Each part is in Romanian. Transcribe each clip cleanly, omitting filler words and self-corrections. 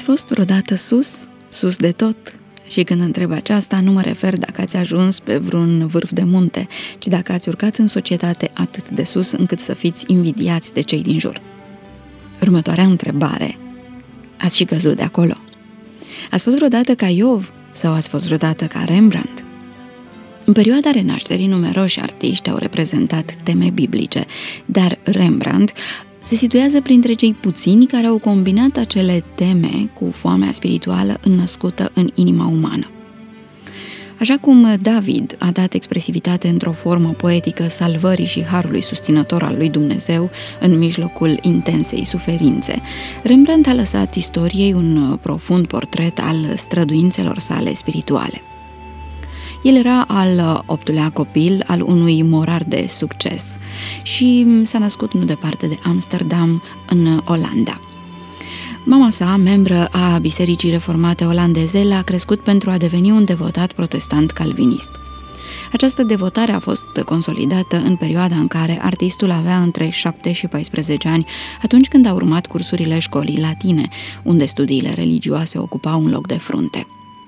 fost vreodată sus? Sus de tot? Și când întreb aceasta, nu mă refer dacă ați ajuns pe vreun vârf de munte, ci dacă ați urcat în societate atât de sus încât să fiți invidiați de cei din jur. Următoarea întrebare. Ați și căzut de acolo? Ați fost vreodată ca Iov sau ați fost vreodată ca Rembrandt? În perioada Renașterii, numeroși artiști au reprezentat teme biblice, dar Rembrandt se situează printre cei puțini care au combinat acele teme cu foamea spirituală înnăscută în inima umană. Așa cum David a dat expresivitate într-o formă poetică salvării și harului susținător al lui Dumnezeu în mijlocul intensei suferințe, Rembrandt a lăsat istoriei un profund portret al străduințelor sale spirituale. El era al 8-lea copil al unui morar de succes și s-a născut nu departe de Amsterdam, în Olanda. Mama sa, membră a Bisericii Reformate Olandeze, l-a crescut pentru a deveni un devotat protestant calvinist. Această devotare a fost consolidată în perioada în care artistul avea între 7 și 14 ani, atunci când a urmat cursurile școlii latine, unde studiile religioase ocupau un loc de frunte.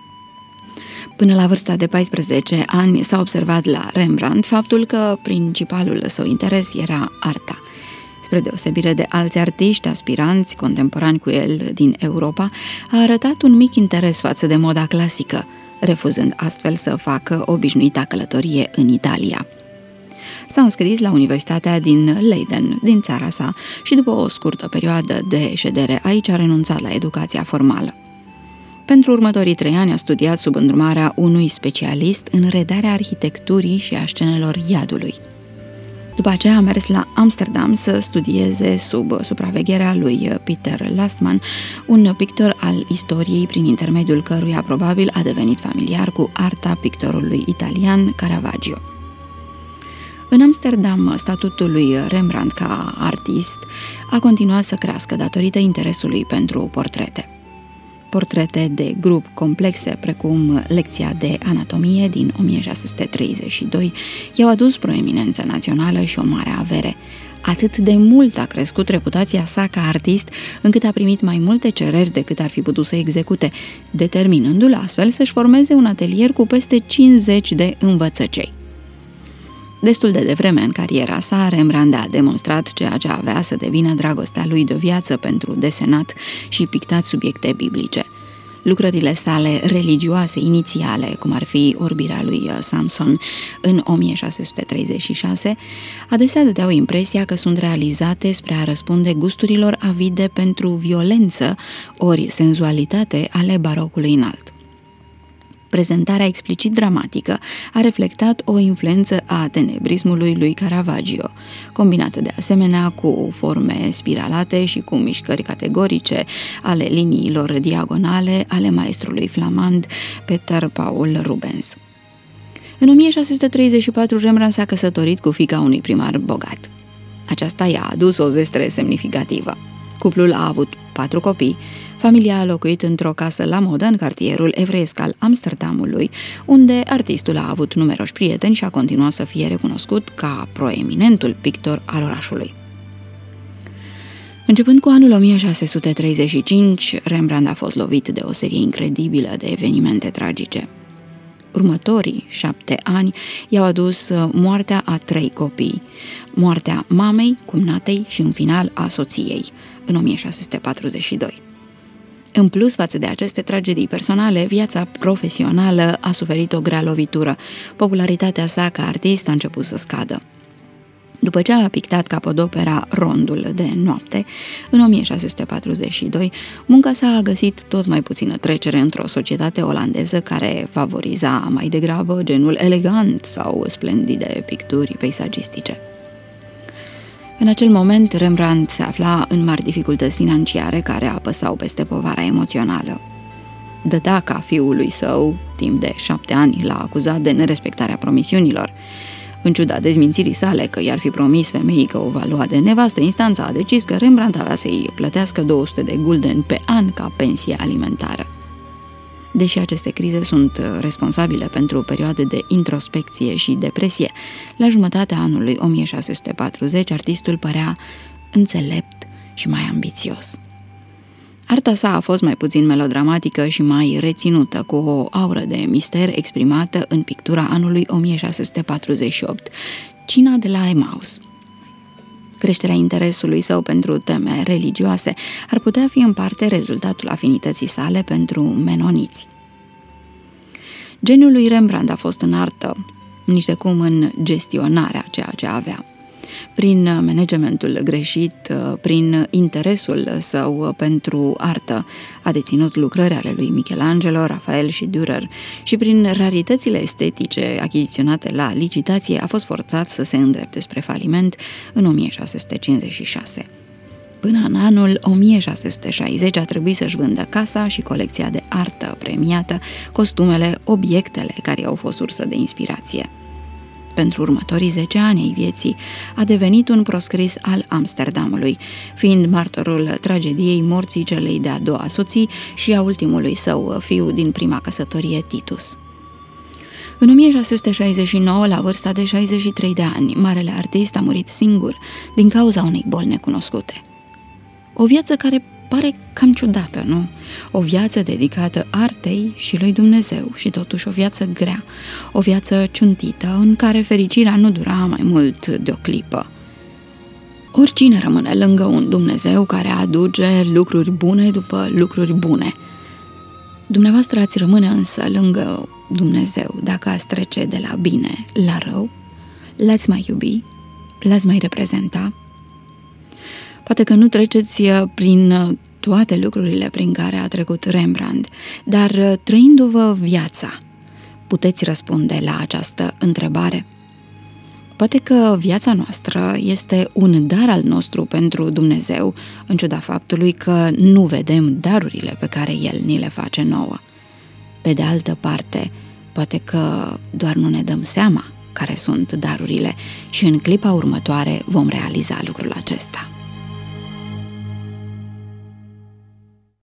Până la vârsta de 14 ani s-a observat la Rembrandt faptul că principalul său interes era arta. Spre deosebire de alți artiști aspiranți contemporani cu el din Europa, a arătat un mic interes față de moda clasică, refuzând astfel să facă obișnuita călătorie în Italia. S-a înscris la Universitatea din Leiden, din țara sa, și după o scurtă perioadă de ședere aici a renunțat la educația formală. Pentru următorii 3 ani a studiat sub îndrumarea unui specialist în redarea arhitecturii și a scenelor iadului. După aceea a mers la Amsterdam să studieze sub supravegherea lui Peter Lastman, un pictor al istoriei prin intermediul căruia probabil a devenit familiar cu arta pictorului italian Caravaggio. În Amsterdam, statutul lui Rembrandt ca artist a continuat să crească datorită interesului pentru portrete. Portrete de grup complexe, precum Lecția de anatomie din 1632, i-au adus proeminență națională și o mare avere. Atât de mult a crescut reputația sa ca artist, încât a primit mai multe cereri decât ar fi putut să execute, determinându-l astfel să-și formeze un atelier cu peste 50 de învățăcei. Destul de devreme în cariera sa, Rembrandt a demonstrat ceea ce avea să devină dragostea lui de viață pentru desenat și pictat subiecte biblice. Lucrările sale religioase inițiale, cum ar fi Orbirea lui Samson în 1636, adesea dădeau impresia că sunt realizate spre a răspunde gusturilor avide pentru violență ori senzualitate ale barocului înalt. Prezentarea explicit dramatică a reflectat o influență a tenebrismului lui Caravaggio, combinată de asemenea cu forme spiralate și cu mișcări categorice ale liniilor diagonale ale maestrului flamand Peter Paul Rubens. În 1634 Rembrandt s-a căsătorit cu fiica unui primar bogat. Aceasta i-a adus o zestre semnificativă. Cuplul a avut 4 copii. Familia a locuit într-o casă la modă în cartierul evreiesc al Amsterdamului, unde artistul a avut numeroși prieteni și a continuat să fie recunoscut ca proeminentul pictor al orașului. Începând cu anul 1635, Rembrandt a fost lovit de o serie incredibilă de evenimente tragice. Următorii 7 ani i-au adus moartea a 3 copii, moartea mamei, cumnatei și, în final, a soției, în 1642. În plus, față de aceste tragedii personale, viața profesională a suferit o grea lovitură. Popularitatea sa ca artist a început să scadă. După ce a pictat capodopera Rondul de noapte, în 1642, munca sa a găsit tot mai puțină trecere într-o societate olandeză care favoriza mai degrabă genul elegant sau splendid de picturi peisagistice. În acel moment, Rembrandt se afla în mari dificultăți financiare care apăsau peste povara emoțională. Dădaca fiului său, timp de 7 ani, l-a acuzat de nerespectarea promisiunilor. În ciuda dezmințirii sale că i-ar fi promis femeii că o va lua de nevastă, instanța a decis că Rembrandt avea să-i plătească 200 de gulden pe an ca pensie alimentară. Deși aceste crize sunt responsabile pentru perioade de introspecție și depresie, la jumătatea anului 1640 artistul părea înțelept și mai ambițios. Arta sa a fost mai puțin melodramatică și mai reținută, cu o aură de mister exprimată în pictura anului 1648, Cina de la Emaus. Creșterea interesului său pentru teme religioase ar putea fi în parte rezultatul afinității sale pentru menoniți. Geniul lui Rembrandt a fost în artă, nici de cum în gestionarea ceea ce avea. Prin managementul greșit, prin interesul său pentru artă, a deținut lucrări ale lui Michelangelo, Rafael și Dürer și prin raritățile estetice achiziționate la licitație a fost forțat să se îndrepte spre faliment în 1656. Până în anul 1660 a trebuit să-și vândă casa și colecția de artă premiată, costumele, obiectele care au fost sursă de inspirație. Pentru următorii 10 ani ai vieții a devenit un proscris al Amsterdamului, fiind martorul tragediei morții celei de-a doua soții și a ultimului său fiu din prima căsătorie, Titus. În 1669, la vârsta de 63 de ani, marele artist a murit singur din cauza unei boli necunoscute. O viață care pare cam ciudată, nu? O viață dedicată artei și lui Dumnezeu și totuși o viață grea, o viață ciuntită în care fericirea nu dura mai mult de o clipă. Oricine rămâne lângă un Dumnezeu care aduce lucruri bune după lucruri bune. Dumneavoastră ați rămâne însă lângă Dumnezeu dacă ați trece de la bine la rău, l-ați mai iubi, l-ați mai reprezenta. Poate că nu treceți prin toate lucrurile prin care a trecut Rembrandt, dar trăindu-vă viața, puteți răspunde la această întrebare. Poate că viața noastră este un dar al nostru pentru Dumnezeu, în ciuda faptului că nu vedem darurile pe care El ni le face nouă. Pe de altă parte, poate că doar nu ne dăm seama care sunt darurile și în clipa următoare vom realiza lucrul acesta.